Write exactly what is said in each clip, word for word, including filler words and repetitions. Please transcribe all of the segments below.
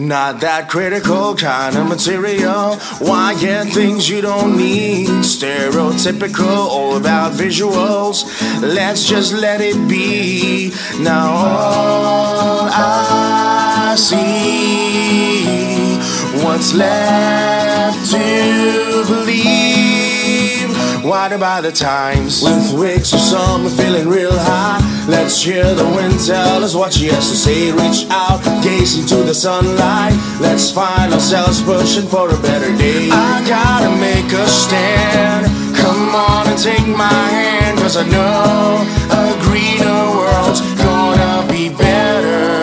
Not that critical kind of material. Why get things you don't need? Stereotypical, all about visuals. Let's just let it be. Now all I see, what's left to believe? What about the times? With wicks of summer feeling real high. Let's hear the wind tell us what she has to say. Reach out, gaze into the sunlight. Let's find ourselves pushing for a better day. I gotta make a stand. Come on and take my hand, 'cause I know a greener world's gonna be better.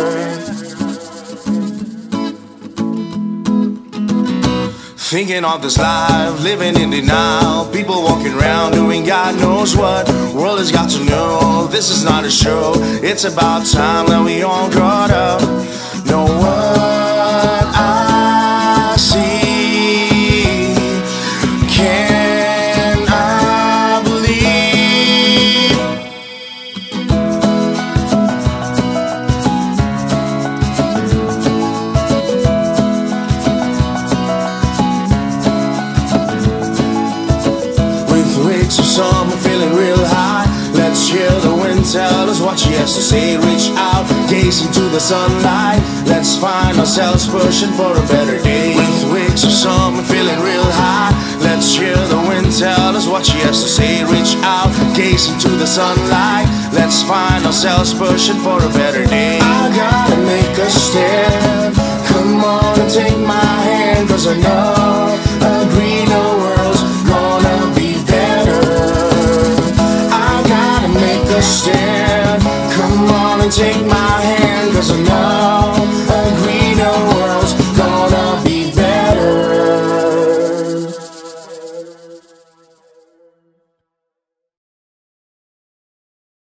Thinking of this life, living in denial. People walking around doing God knows what. World has got to know this is not a show. It's about time that we all got up. Know what I see? Can I believe? Wicks of summer feeling real high. Let's hear the wind tell us what she has to say. Reach out, gaze into the sunlight. Let's find ourselves pushing for a better day. With wicks of summer feeling real high. Let's hear the wind tell us what she has to say. Reach out, gaze into the sunlight. Let's find ourselves pushing for a better day. I gotta make a stand. Come on and take my hand, 'cause I know a greener world's gonna be better. I gotta make a stand. Come on and take my hand.